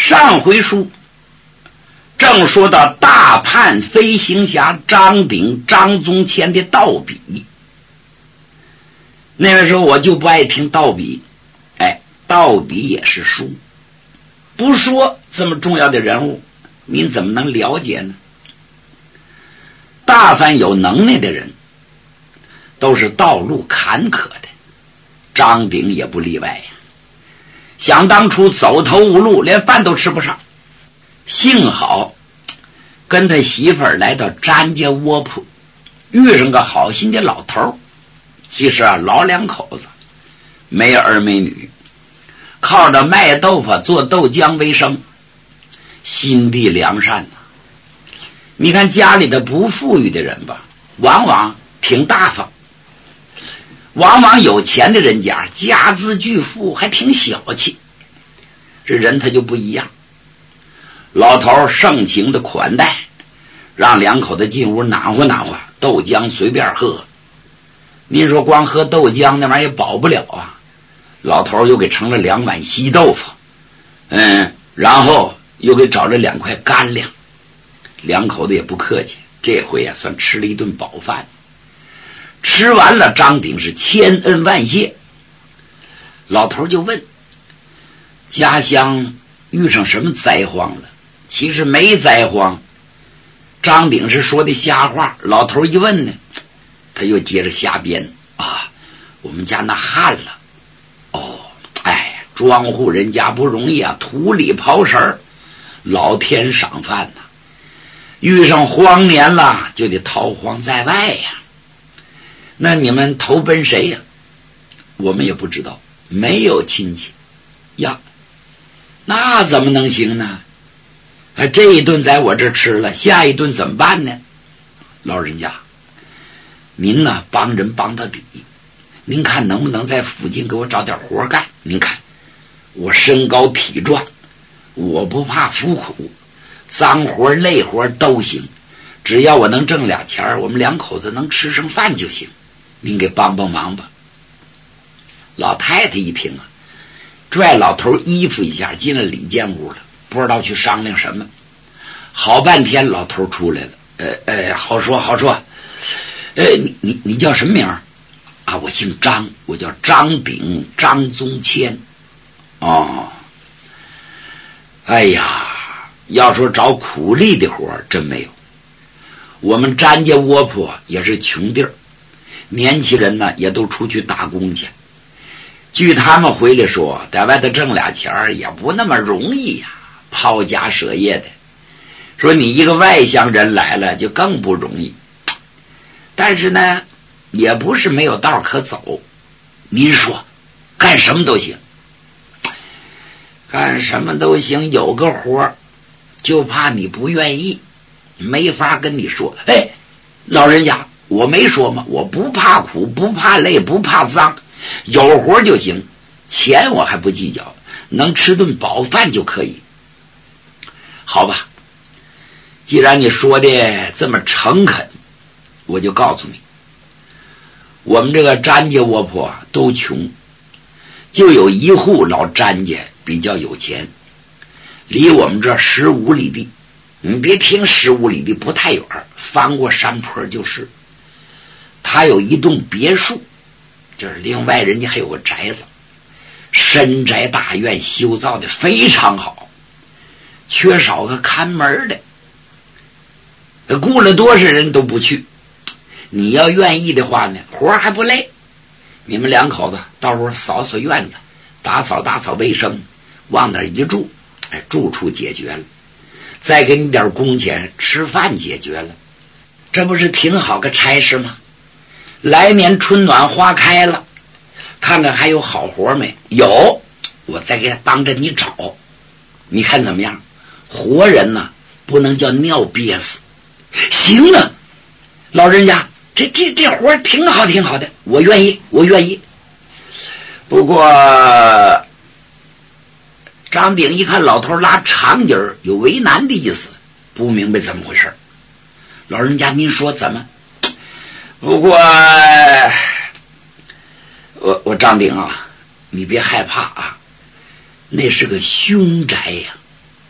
上回书正说到大叛飞行侠张炳、张宗谦的盗笔，那个时候我就不爱听盗笔，盗笔也是书，不说这么重要的人物，您怎么能了解呢？大凡有能耐的人都是道路坎坷的，张炳也不例外呀。想当初走投无路，连饭都吃不上，幸好跟他媳妇儿来到詹家窝铺，遇上个好心的老头。其实老两口子没儿没女，靠着卖豆腐做豆浆为生，心地良善呐。你看家里的不富裕的人吧，往往挺大方，往往有钱的人家家资巨富还挺小气，这人他就不一样。老头盛情的款待，让两口子进屋暖和暖和，豆浆随便喝。您说光喝豆浆那玩意儿也饱不了啊，老头又给盛了2碗稀豆腐，然后又给找了2块干粮，两口子也不客气，这回算吃了一顿饱饭。吃完了，张炳是千恩万谢。老头就问，家乡遇上什么灾荒了？其实没灾荒，张炳是说的瞎话。老头一问呢，他又接着瞎编我们家那旱了。庄户人家不容易啊，土里刨食，老天赏饭呐。遇上荒年了，就得逃荒在外呀。那你们投奔谁呀？我们也不知道，没有亲戚呀。那怎么能行呢？这一顿在我这吃了，下一顿怎么办呢？老人家，您呢帮人帮到底，您看能不能在附近给我找点活干？您看我身高体壮，我不怕服苦，脏活累活都行，只要我能挣俩钱，我们两口子能吃上饭就行，您给帮帮忙吧。老太太一听拽老头衣服一下进了里间屋了，不知道去商量什么。好半天老头出来了，好说好说。你叫什么名我姓张，我叫张炳，张宗谦。要说找苦力的活真没有，我们詹家窝铺也是穷地儿，年轻人呢也都出去打工去。据他们回来说，在外头挣俩钱也不那么容易呀，抛家舍业的。说你一个外乡人来了就更不容易，但是呢也不是没有道可走。您说干什么都行，干什么都行，有个活就怕你不愿意，没法跟你说。老人家，我没说吗？我不怕苦，不怕累，不怕脏，有活就行，钱我还不计较，能吃顿饱饭就可以。好吧，既然你说的这么诚恳，我就告诉你，我们这个詹家窝铺都穷，就有一户老詹家比较有钱，离我们这15里地。你别听15里地不太远，翻过山坡就是。他有一栋别墅，就是另外人家还有个宅子，深宅大院，修造的非常好，缺少个看门的，雇了多少人都不去。你要愿意的话呢，活还不累，你们两口子到时候扫扫院子，打扫打扫卫生，往那儿一住，住处解决了，再给你点工钱，吃饭解决了，这不是挺好个差事吗？来年春暖花开了，看看还有好活没有，我再给帮着你找，你看怎么样？活人呢不能叫尿憋死。行啊，老人家，这活挺好挺好的，我愿意我愿意。不过张炳一看老头拉长底儿，有为难的意思，不明白怎么回事。老人家您说怎么？不过我张炳你别害怕那是个凶宅呀。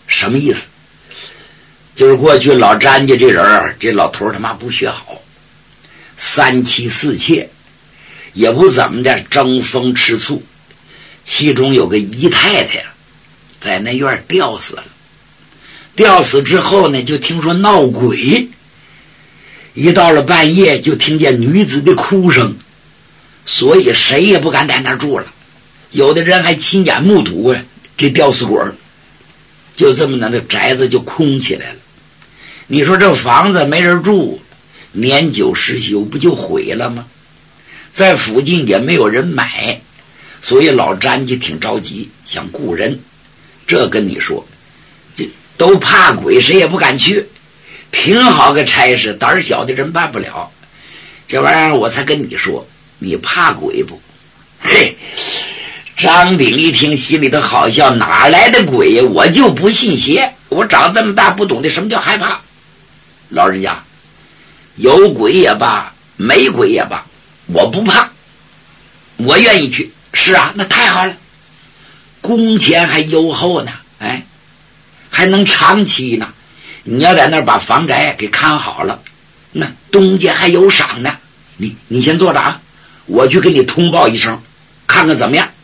什么意思？就是过去老詹家这人，这老头他妈不学好，3妻4妾，也不怎么的争风吃醋。其中有个姨太太呀，在那院吊死了。吊死之后呢，就听说闹鬼，一到了半夜就听见女子的哭声，所以谁也不敢在那儿住了。有的人还亲眼目睹这吊死鬼，就这么呢，这宅子就空起来了。你说这房子没人住，年久失修，不就毁了吗？在附近也没有人买，所以老詹就挺着急，想雇人。这跟你说，这都怕鬼，谁也不敢去。挺好个差事，胆小的人办不了。这玩意儿我才跟你说，你怕鬼不？嘿，张炳一听心里头好笑，哪来的鬼呀？我就不信邪，我长这么大不懂得什么叫害怕。老人家，有鬼也罢，没鬼也罢，我不怕，我愿意去。是啊，那太好了，工钱还优厚呢，哎，还能长期呢。你要在那儿把房宅给看好了，那东家还有赏呢。你先坐着啊，我去给你通报一声，看看怎么样。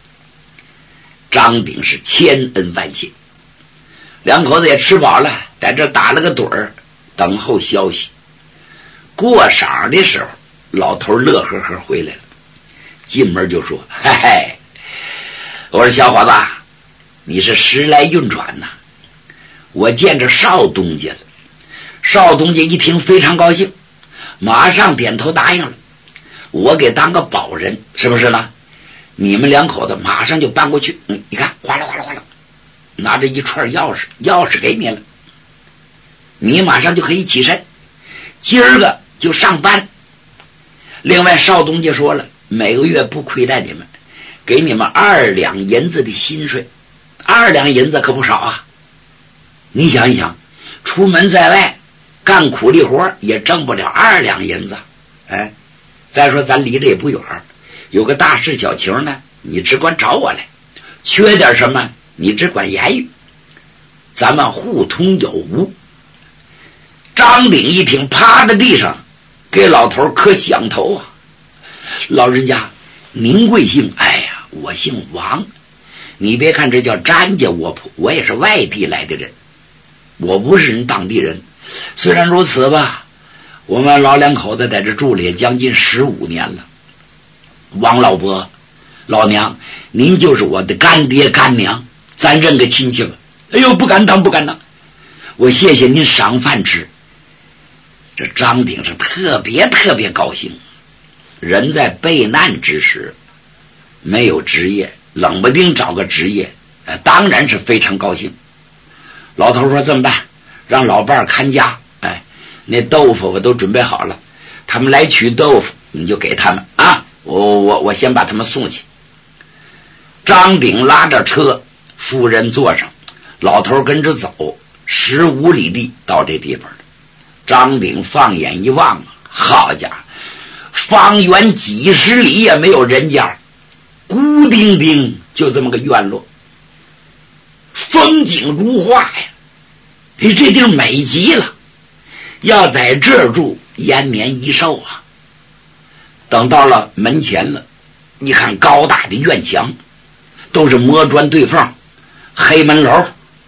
张炳是千恩万谢，两口子也吃饱了，在这打了个盹儿，等候消息。过晌的时候，老头乐呵呵回来了，进门就说：“嘿嘿，我说小伙子，你是时来运转呐！我见着少东家了。”少东家一听非常高兴，马上点头答应了。我给当个保人，是不是呢？你们两口子马上就搬过去。你看，哗啦哗啦哗啦，拿着一串钥匙给你了，你马上就可以起身，今儿个就上班。另外少东家说了，每个月不亏待你们，给你们2两银子的薪水。2两银子可不少啊，你想一想，出门在外干苦力活也挣不了2两银子。哎，再说咱离着也不远，有个大事小情呢，你只管找我来，缺点什么你只管言语，咱们互通有无。张炳一听，趴在地上给老头磕响头啊！老人家，您贵姓？哎呀，我姓王。你别看这叫詹家卧铺，我也是外地来的人，我不是人当地人。虽然如此吧，我们老两口子在这住了也将近15年了。王老伯、老娘，您就是我的干爹干娘，咱认个亲戚吧。哎呦，不敢当，不敢当，我谢谢您赏饭吃。这张炳是特别高兴，人在备难之时没有职业，冷不丁找个职业，当然是非常高兴。老头说这么办，让老伴看家，那豆腐我都准备好了，他们来取豆腐你就给他们啊，我先把他们送去。张炳拉着车，夫人坐上，老头跟着走，15里地到这地方了。张炳放眼一望，好家伙，方圆几十里也没有人家，孤丁丁就这么个院落，风景如画呀！这地儿美极了，要在这儿住延年益寿啊！等到了门前了，你看高大的院墙，都是磨砖对缝，黑门楼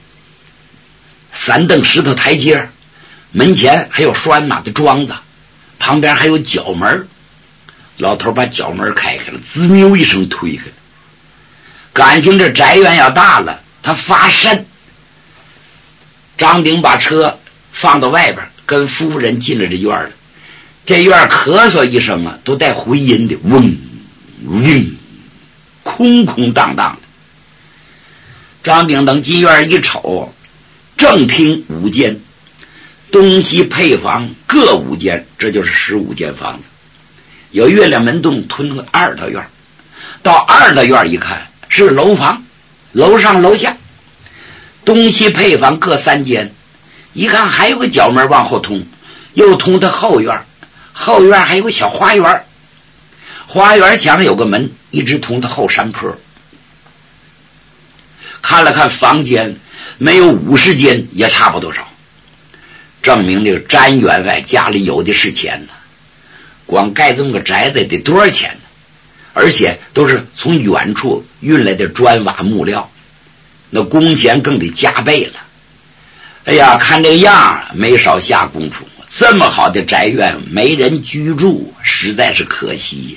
，3蹬石头台阶，门前还有拴马的桩子，旁边还有角门。老头把角门开开了，滋溜一声推开了。感情这宅院要大了，他发瘆。张炳把车放到外边，跟夫人进了这院了。这院咳嗽一声啊，都带回音的，嗡嗡，空空荡荡的。张炳等进院一瞅，正厅5间，东西配房各5间，这就是15间房子。有月亮门洞吞了2道院，到2道院一看是楼房，楼上楼下，东西配房各3间，一看还有个角门往后通，又通到后院，后院还有个小花园，花园墙有个门，一直通到后山坡。看了看房间， 没有50斤也差不多少，证明这个詹员外家里有的是钱呢。光盖这么个宅子得多少钱呢？而且都是从远处运来的砖瓦木料，那工钱更得加倍了。哎呀，看这样没少下功夫，这么好的宅院没人居住，实在是可惜呀。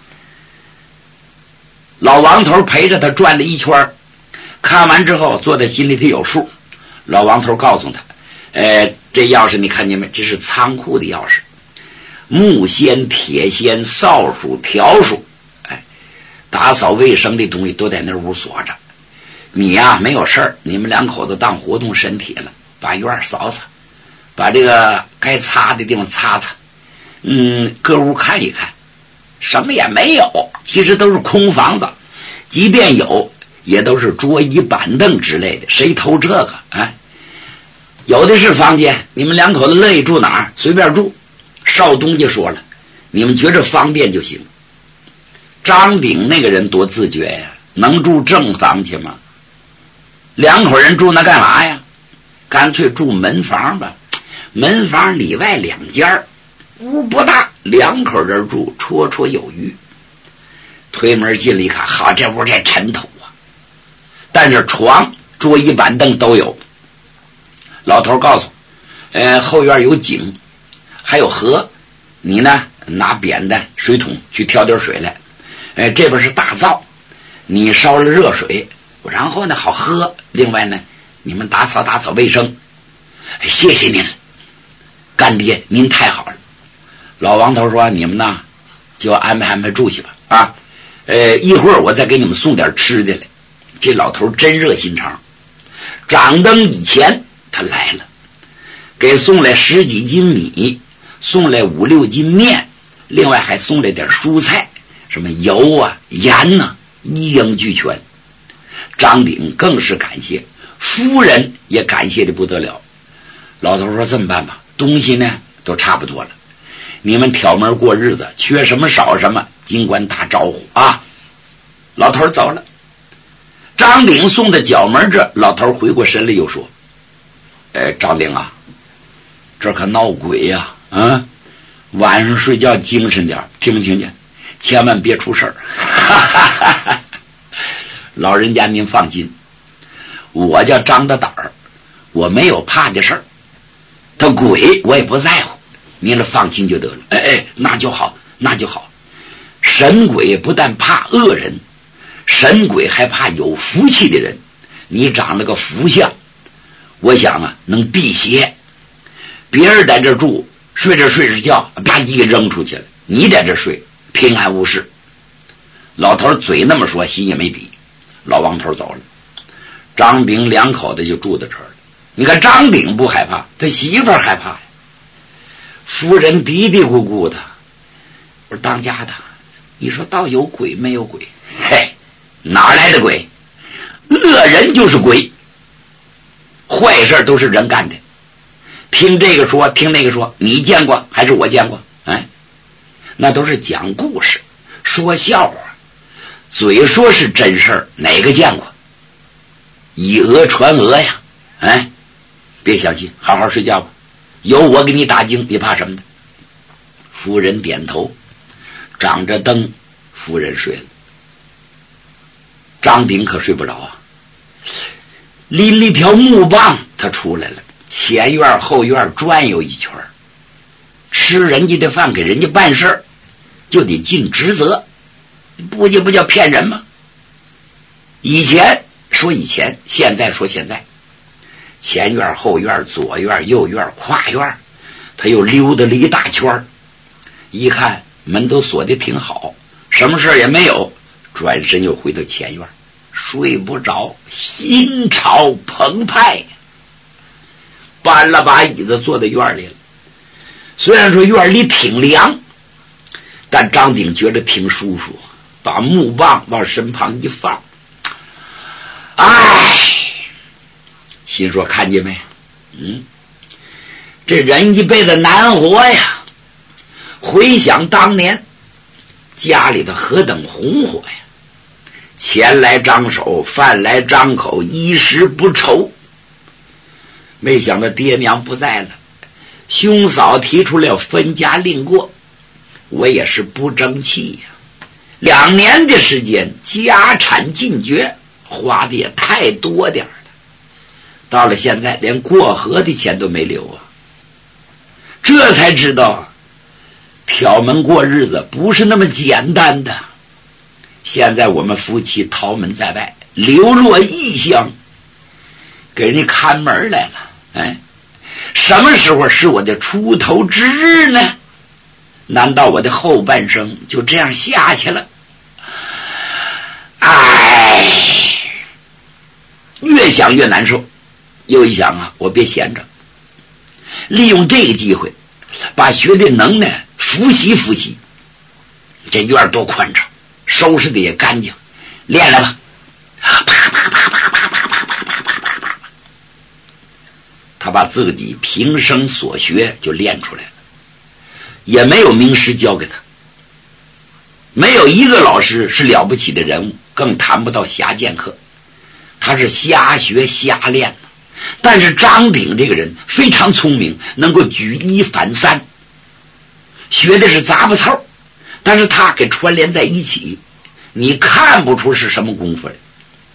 老王头陪着他转了一圈，看完之后坐在心里头有数。老王头告诉他，这钥匙你看见没？这是仓库的钥匙，木锨、铁锨、扫帚、笤帚，打扫卫生的东西都在那屋锁着。你呀，没有事儿，你们两口子当活动身体了，把院扫扫，把这个该擦的地方擦擦，各屋看一看，什么也没有，其实都是空房子，即便有也都是桌椅板凳之类的，谁偷这个啊？有的是房间，你们两口子乐意住哪儿随便住。少东家说了，你们觉着方便就行。张炳那个人多自觉呀，能住正房去吗？两口人住那干嘛呀？干脆住门房吧，门房里外2间，屋不大，两口人住绰绰有余。推门进来一看，好，这屋这尘土啊！但是床、桌椅板凳都有。老头告诉后院有井，还有河，你呢拿扁担水桶去挑点水来。这边是大灶，你烧了热水，然后呢好喝。另外呢，你们打扫打扫卫生。谢谢您，干爹您太好了。老王头说，你们呢就安排安排住去吧啊。一会儿我再给你们送点吃的来。这老头真热心肠。掌灯以前他来了，给送来10几斤米，送来5、6斤面，另外还送来点蔬菜，什么油啊盐啊，一应俱全。张鼎更是感谢，夫人也感谢的不得了。老头说，这么办吧，东西呢都差不多了，你们挑门过日子，缺什么少什么尽管打招呼啊。老头走了。张鼎送到角门这，老头回过神来又说，张鼎啊，这可闹鬼呀！晚上睡觉精神点，听没听见？千万别出事儿。老人家您放心，我叫张大胆儿，我没有怕的事儿，他鬼我也不在乎，您放心就得了。那就好，那就好。神鬼不但怕恶人，神鬼还怕有福气的人。你长了个福相，我想啊能辟邪。别人在这住，睡着睡着觉，吧唧给扔出去了，你在这睡平安无事。老头嘴那么说，心也没底。老王头走了，张炳两口子就住在这儿了。你看张炳不害怕，他媳妇儿害怕呀。夫人嘀嘀咕咕的，我说当家的，你说倒有鬼没有鬼？哪来的鬼？恶人就是鬼，坏事都是人干的。听这个说，听那个说，你见过还是我见过？那都是讲故事，说笑话，嘴说是真事儿，哪个见过？以讹传讹呀！别相信，好好睡觉吧。有我给你打惊，你怕什么的？夫人点头，掌着灯，夫人睡了。张炳可睡不着啊，拎了一条木棒，他出来了，前院后院转悠一圈，吃人家的饭，给人家办事儿，就得尽职责，不就不叫骗人吗？以前说以前，现在说现在，前院后院左院右院跨院，他又溜达了一大圈，一看门都锁得挺好，什么事也没有，转身又回到前院，睡不着，心潮澎湃，搬了把椅子坐在院里了。虽然说院里挺凉，但张鼎觉得挺舒服，把木棒往身旁一放，心说看见没？这人一辈子难活呀。回想当年家里的何等红火呀，钱来张手，饭来张口，衣食不愁。 没想到爹娘不在了，兄嫂提出了分家另过，我也是不争气呀。2年的时间，家产尽绝，花的也太多点了，到了现在连过河的钱都没留啊。这才知道挑门过日子不是那么简单的。现在我们夫妻逃门在外，流落异乡，给人家看门来了。哎，什么时候是我的出头之日呢？难道我的后半生就这样下去了？哎，越想越难受。又一想啊，我别闲着，利用这个机会把学的能耐复习复习。这院多宽敞，收拾的也干净，练了吧。啪啪啪啪啪啪啪啪啪啪啪啪，他把自己平生所学就练出来了，也没有名师教给他，没有一个老师是了不起的人物，更谈不到瞎剑客，他是瞎学瞎练。但是张鼎这个人非常聪明，能够举一反三，学的是杂不凑，但是他给串联在一起，你看不出是什么功夫来。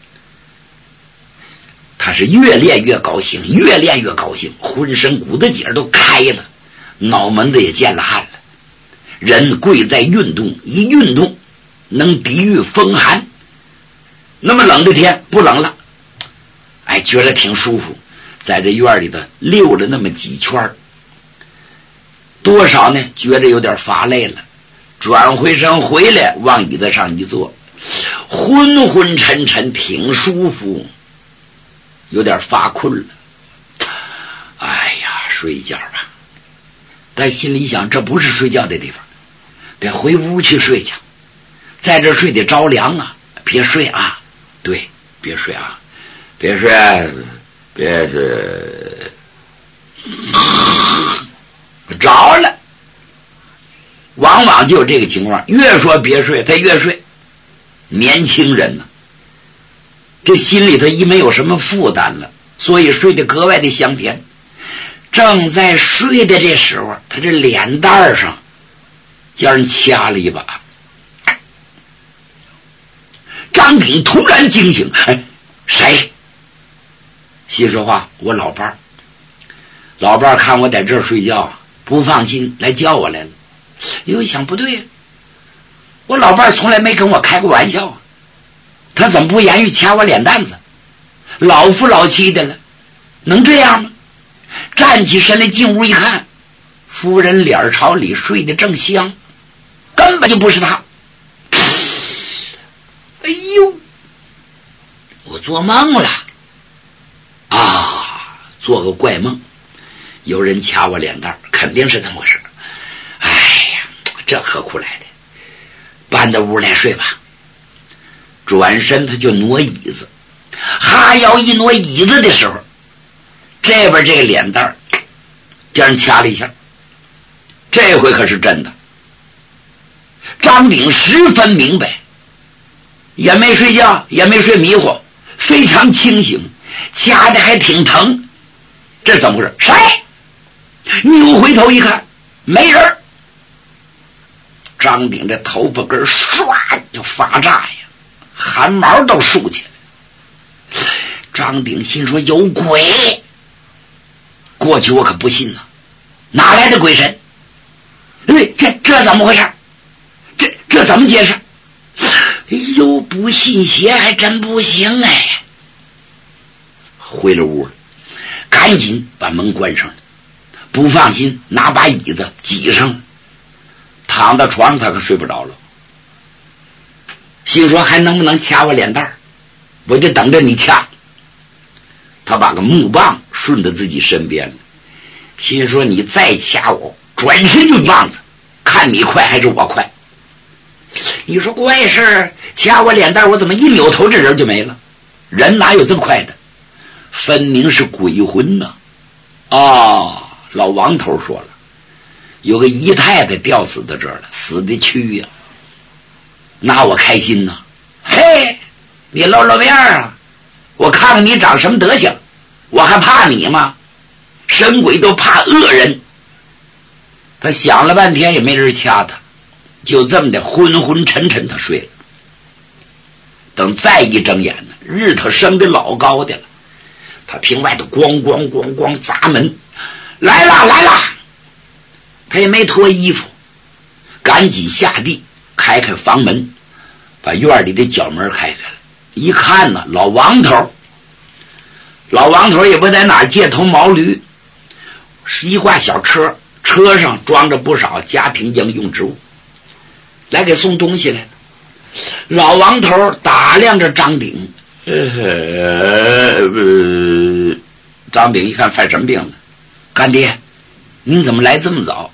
他是越练越高兴，越练越高兴，浑身骨头节都开了，脑门子也见了汗了。人贵在运动，一运动能抵御风寒，那么冷的天不冷了，哎，觉得挺舒服。在这院里头溜了那么几圈，多少呢觉得有点乏累了，转回身回来往椅子上一坐，昏昏沉沉挺舒服，有点发困了。哎呀，睡一觉吧。但心里想，这不是睡觉的地方，得回屋去睡去，在这睡得着凉啊，别睡啊，对，别睡啊，别睡，别是着了。往往就有这个情况，越说别睡他越睡。年轻人呢，这心里头一没有什么负担了，所以睡得格外的香甜。正在睡的这时候，他这脸蛋上叫人掐了一把。张鼎突然惊醒，哎，谁？心说话，我老伴儿。老伴儿看我在这儿睡觉不放心，来叫我来了。又一想，不对，我老伴儿从来没跟我开过玩笑啊，他怎么不言语掐我脸蛋子？老夫老妻的了，能这样吗？站起身来进屋一看，夫人脸朝里睡得正香，根本就不是他。哎呦，我做梦了啊，做个怪梦，有人掐我脸蛋，肯定是这么回事。哎呀，这何苦来的，搬到屋来睡吧。转身他就挪椅子，哈腰一挪椅子的时候，这边这个脸蛋叫人掐了一下，这回可是真的。张鼎十分明白，也没睡觉，也没睡迷糊，非常清醒，掐的还挺疼。这怎么回事？谁？扭回头一看，没人。张鼎这头发根唰就发炸呀，汗毛都竖起来。张鼎心说有鬼，过去我可不信呢，哪来的鬼神？这怎么回事？这怎么解释？哎呦，不信邪还真不行哎！回了屋，赶紧把门关上了，不放心，拿把椅子挤上了，躺到床上他可睡不着了。心说还能不能掐我脸蛋，我就等着你掐。他把个木棒顺到自己身边了，心说你再掐我，转身就棒子，看你快还是我快。你说怪事，掐我脸蛋，我怎么一扭头这人就没了？人哪有这么快的？分明是鬼魂呢！老王头说了，有个姨太太吊死在这儿了，死的屈呀，拿我开心呢。嘿，你露露面啊，我看看你长什么德行，我还怕你吗？ 神鬼都怕恶人。他想了半天也没人掐他，就这么的昏昏沉沉他睡了。等再一睁眼呢，日头升得老高的了，他听外头咣咣咣咣砸门，来啦来啦！他也没脱衣服，赶紧下地开开房门，把院里的角门开开了。一看呢，老王头也不在哪儿借头毛驴，是一挂小车，车上装着不少家庭应用之物，来给送东西来了。老王头打量着张炳，张炳一看犯什么病了？干爹，您怎么来这么早？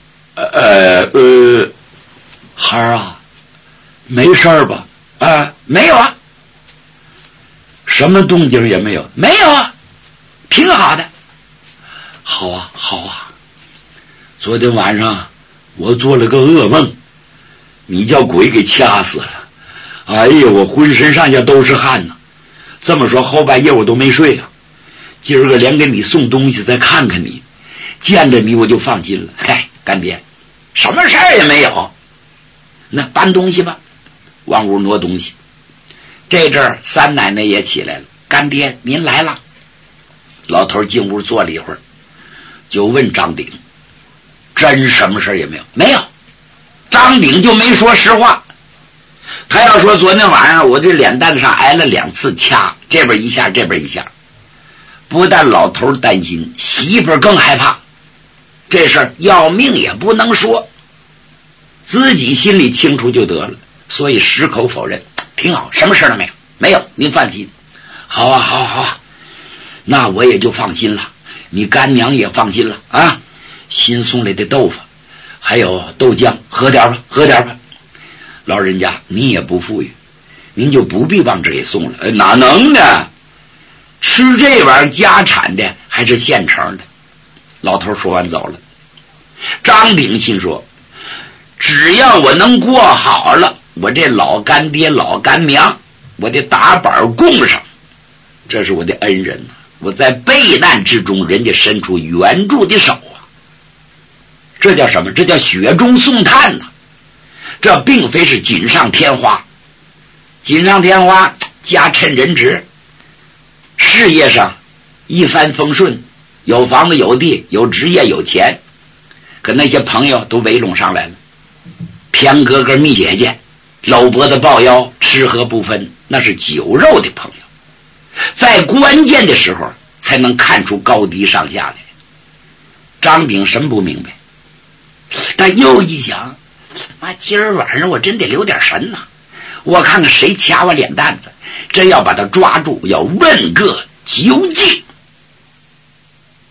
孩儿啊，没事儿吧？没有啊。什么动静也没有？没有啊，挺好的。好啊好啊，昨天晚上我做了个噩梦，你叫鬼给掐死了。哎呀，我浑身上下都是汗呢。这么说后半夜我都没睡啊，今儿个连给你送东西再看看你，见着你我就放心了。嗨，干爹，什么事儿也没有。那搬东西吧，往屋挪东西。这阵儿三奶奶也起来了，干爹您来了。老头进屋坐了一会儿，就问张鼎，真什么事也没有？没有。张鼎就没说实话。他要说昨天晚上我这脸蛋上挨了2次掐，这边一下这边一下，不但老头担心，媳妇更害怕。这事儿要命也不能说，自己心里清楚就得了，所以矢口否认。挺好，什么事都没有。没有，您放心。好啊好啊好啊，那我也就放心了，你干娘也放心了啊。新送来的豆腐还有豆浆，喝点吧喝点吧。老人家您也不富裕，您就不必往这里送了。哪能呢，吃这玩意儿家产的还是现成的。老头说完走了。张炳心说，只要我能过好了，我这老干爹老干娘我得打板供上，这是我的恩人啊，我在备难之中人家伸出援助的手啊，这叫什么？这叫雪中送炭啊。这并非是锦上添花，锦上添花加趁人直，事业上一帆风顺，有房子有地有职业有钱，可那些朋友都围拢上来了，偏哥哥蜜姐姐搂脖子抱腰，吃喝不分，那是酒肉的朋友，在关键的时候才能看出高低上下来。张炳什么不明白，但又一想，今儿晚上我真得留点神呐，我看看谁掐我脸蛋子，真要把他抓住，要问个究竟。